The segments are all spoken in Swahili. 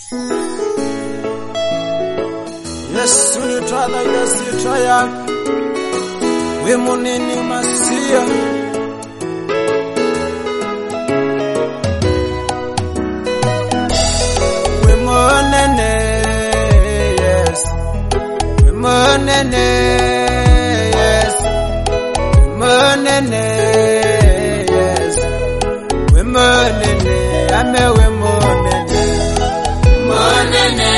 Yesu ni twala, Yesu twaya, we munini masia. We munene, yes, we munene, yes, we munene, yes, we munene, ame we munene, munene.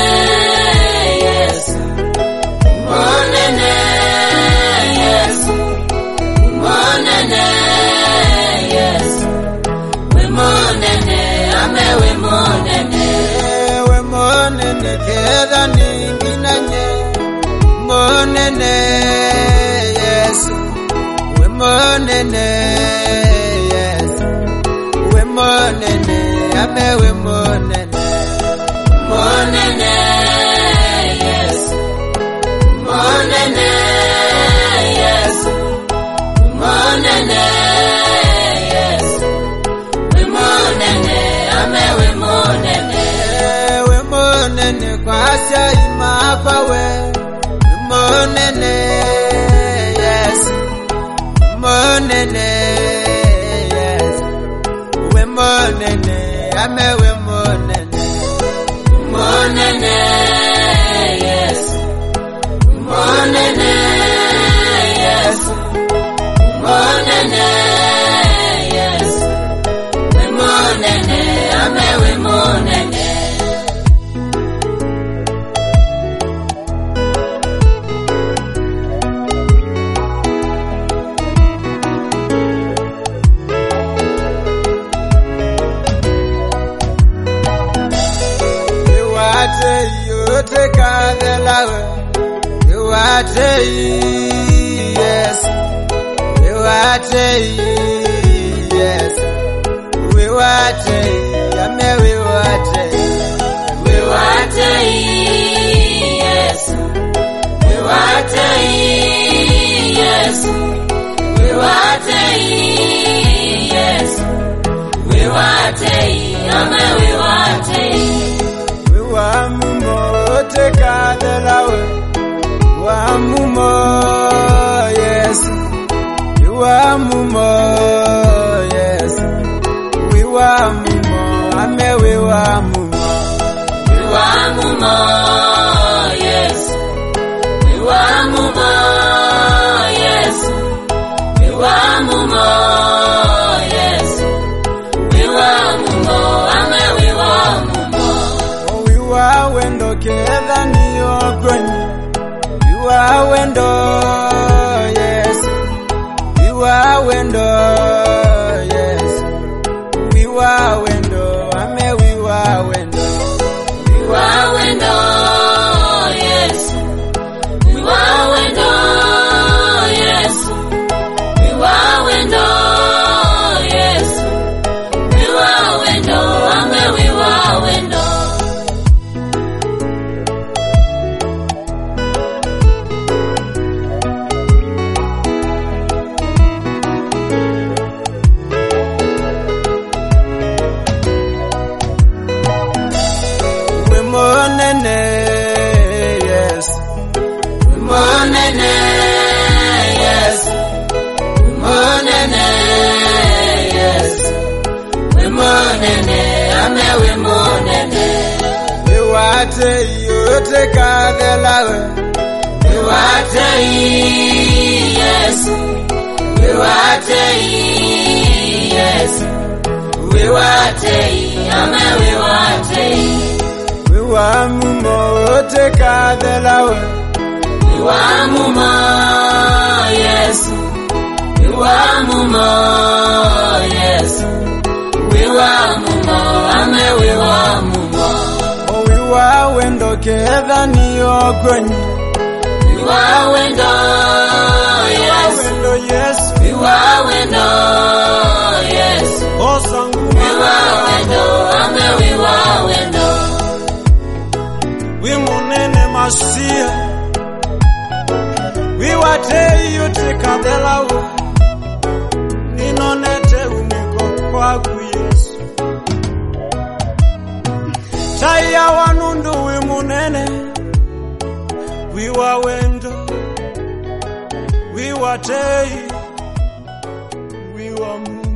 Keda ninginanye monene Yesu, we monene Yesu, we monene, ame we monene, monene Yesu, monene Yesu, monene Yesu, we monene, ame we monene. Kwasya imapa we monene yes monene yes we monene ame we monene monene yes monene yes monene yes we monene ame we monene. Take out the love, you are yes, you are yes, we were we were yes, we were yes, we were yes, we were take out the love, Wamumo, yes, you are Mumo, yes, we were Mumo, ame we were Mumo, we were Mumo, yes, we were Mumo, yes, we were Mumo, yes, we were Mumo, ame we were Mumo, we were wendo keda ni ogoni. You are window, yes. You are window, yes. We were window, ame we were window. We were window, yes. We were window, yes. We were window, yes. We were window, ame we were window. Monene, yes, monene, yes, monene, yes, we monene, ame we monene. We wate you take out the love. We wate yes, we wate yes, we wate ame we wate. Wamumo take out the love. Wamumo, yes. Wamumo, yes. We wamumo, ame we wamumo. Oh, we were window keda ni ogoni. We were window, yes. We were window, yes. Oh, sangu. We were window, ame we were window. We munene masia, we wate you take out the love. Ninonete uniko kwa Yesu. Chaya wanu wiwa wendo, wiwa tei, wiwa mu.